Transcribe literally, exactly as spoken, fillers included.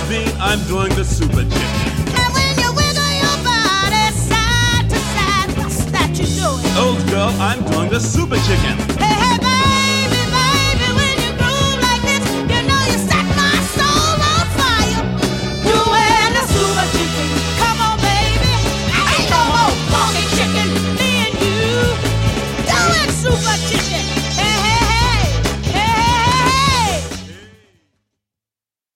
bean, I'm doing the super chicken. And when you wiggle your body side to side, what's that you're doing? Old girl, I'm doing the super chicken.